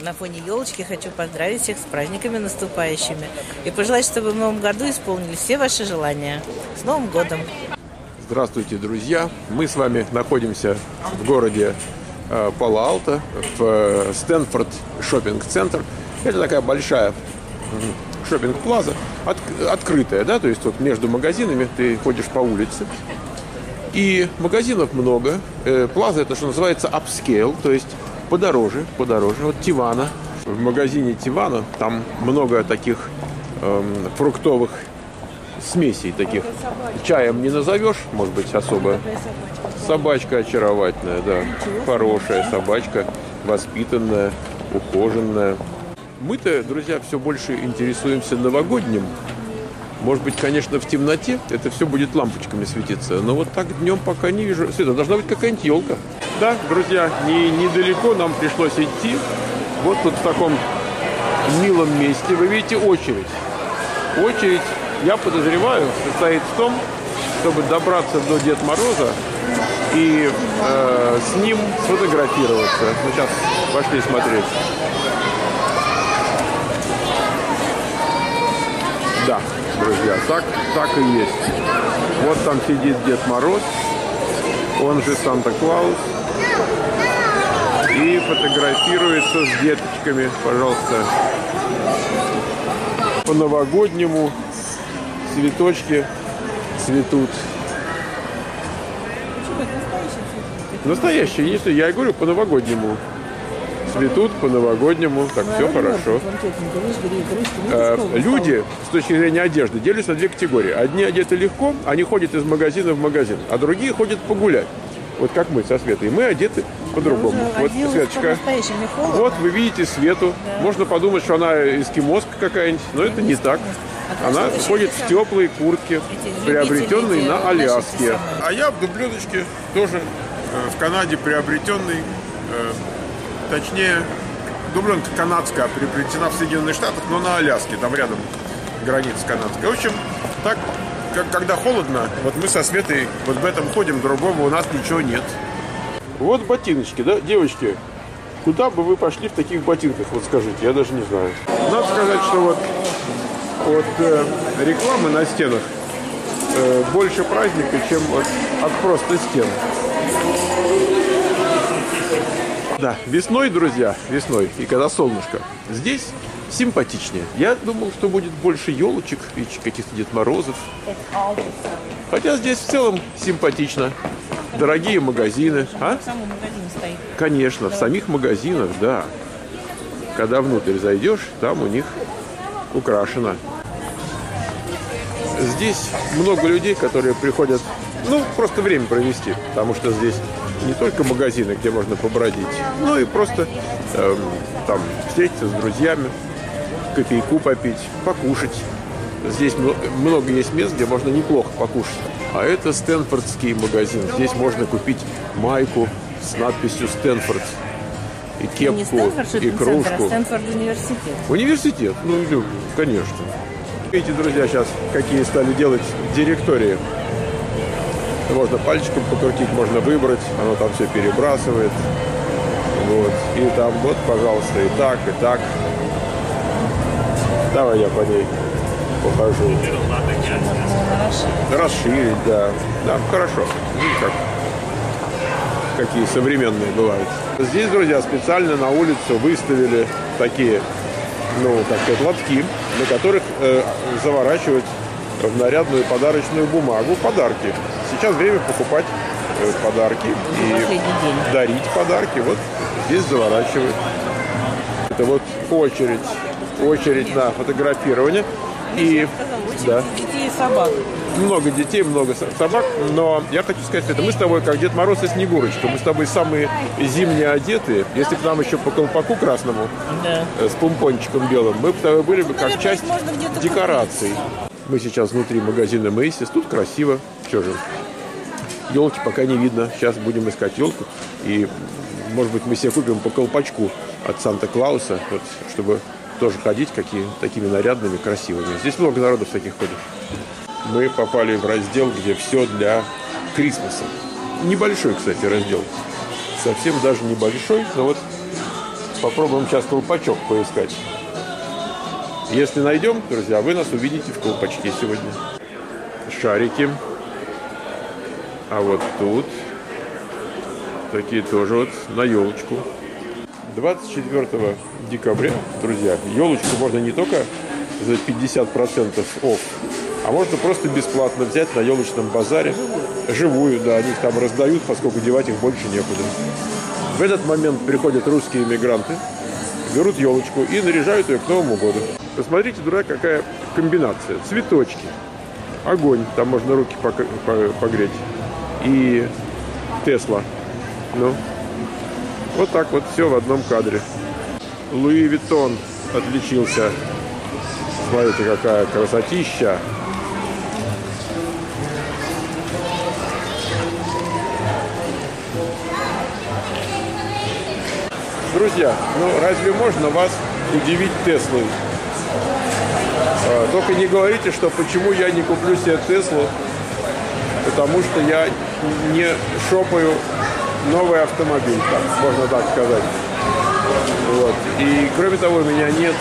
На фоне елочки хочу поздравить всех с праздниками наступающими и пожелать, чтобы в новом году исполнились все ваши желания. С Новым годом! Здравствуйте, друзья! Мы с вами находимся в городе Пало-Алто, в Стэнфорд шоппинг-центр. Это такая большая шоппинг-плаза, открытая, да, то есть вот между магазинами ты ходишь по улице. И магазинов много. Плаза — это, что называется, upscale, то есть подороже. Вот Тивана. В магазине Тивана там много таких фруктовых смесей таких. Чаем не назовешь, может быть, особо. Собачка очаровательная, да. Хорошая собачка, воспитанная, ухоженная. Мы-то, друзья, все больше интересуемся новогодним. Может быть, конечно, в темноте это все будет лампочками светиться. Но вот так днем пока не вижу. Света, должна быть какая-нибудь елка. Да, друзья, недалеко нам пришлось идти. Вот тут в таком милом месте. Вы видите очередь. Очередь, я подозреваю, состоит в том, чтобы добраться до Деда Мороза и с ним сфотографироваться. Ну, сейчас пошли смотреть. Да, друзья, так и есть. Вот там сидит Дед Мороз, он же Санта-Клаус, и фотографируется с деточками, пожалуйста. По-новогоднему цветочки цветут. Настоящие, я и говорю, по-новогоднему. Цветут по-новогоднему, так все хорошо. Люди, с точки зрения одежды, делятся на две категории. Одни одеты легко, они ходят из магазина в магазин, а другие ходят погулять. Вот как мы со Светой. Мы одеты по-другому. Вот, Светочка, вот вы видите Свету. Да. Можно подумать, что она эскимоска какая-нибудь, но это не так. Она ходит в теплой куртке, приобретенной на Аляске. А я в дубленочке тоже в Канаде приобретенный. Точнее, дубленка канадская, приобретена в Соединенных Штатах, но на Аляске, там рядом граница канадская. В общем, так, когда холодно, вот мы со Светой вот в этом ходим, другого у нас ничего нет. Вот ботиночки, да, девочки? Куда бы вы пошли в таких ботинках, вот скажите, я даже не знаю. Надо сказать, что вот рекламы на стенах больше праздника, чем от просто стен. Да, весной, друзья, весной, и когда солнышко, здесь симпатичнее. Я думал, что будет больше елочек и каких-то Дед Морозов. Хотя здесь в целом симпатично. Дорогие магазины. А? В самом магазине стоит. Конечно, в самих магазинах, да. Когда внутрь зайдешь, там у них украшено. Здесь много людей, которые приходят, просто время провести, потому что здесь не только магазины, где можно побродить, но и просто там встретиться с друзьями, кофейку попить, покушать. Здесь много есть мест, где можно неплохо покушать. А это стэнфордский магазин. Здесь можно купить майку с надписью «Стэнфорд». И кепку, не Стэнфорд, и кружку. А Стэнфорд университет. Университет, конечно. Видите, друзья, сейчас какие стали делать директории. Можно пальчиком покрутить, можно выбрать. Оно там все перебрасывает. Вот. И там, вот, пожалуйста, и так, и так. Давай я по ней покажу. Расширить, да. Да, хорошо. Какие современные бывают. Здесь, друзья, специально на улицу выставили такие, лотки, на которых заворачивать в нарядную подарочную бумагу подарки. Сейчас время покупать подарки и дарить подарки. Вот здесь заворачивают. Это вот очередь на фотографирование. И да. Детей и собак. Много детей, много собак. Но я хочу сказать, это мы с тобой как Дед Мороз и Снегурочка. Мы с тобой самые зимние одетые. Если к нам еще по колпаку красному, да, с помпончиком белым, мы бы были бы как часть декораций. Мы сейчас внутри магазина Macy's. Тут красиво. Что же, елки пока не видно. Сейчас будем искать елку. И, может быть, мы себе купим по колпачку от Санта-Клауса, вот, чтобы тоже ходить такими нарядными, красивыми. Здесь много народов таких ходит. Мы попали в раздел, где все для Крисмаса. Небольшой, кстати, раздел. Совсем даже небольшой, но вот Попробуем сейчас колпачок поискать. Если найдем, друзья, вы нас увидите в колпачке сегодня. Шарики. А вот тут такие тоже вот на елочку. 24 декабря, друзья, елочку можно не только за 50% офф, а можно просто бесплатно взять на елочном базаре. Живую, да, они их там раздают, поскольку девать их больше некуда. В этот момент приходят русские иммигранты, берут елочку и наряжают ее к Новому году. Посмотрите, друзья, какая комбинация. Цветочки, огонь, там можно руки погреть, и Тесла. Ну, вот так вот все в одном кадре. Луи Виттон отличился. Смотрите, какая красотища. Друзья, ну разве можно вас удивить Теслой? Только не говорите, что почему я не куплю себе Теслу, потому что я не шопаю новый автомобиль, так, можно так сказать. Вот. И кроме того, у меня нет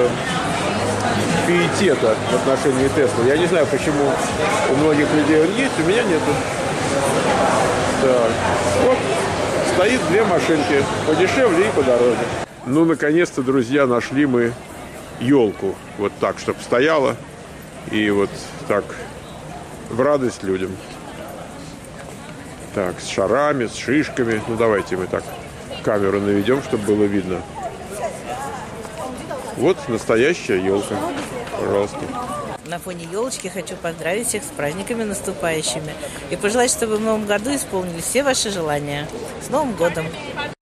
пиетета в отношении Теслы. Я не знаю, почему у многих людей он есть, у меня нету. Так. Вот стоит две машинки, подешевле и подороже. Ну, наконец-то, друзья, нашли мы елку. Вот так, чтобы стояла. И вот так в радость людям. Так, с шарами, с шишками. Ну, давайте мы так камеру наведем, чтобы было видно. Вот настоящая елка. Пожалуйста. На фоне елочки хочу поздравить всех с праздниками наступающими и пожелать, чтобы в новом году исполнились все ваши желания. С Новым годом!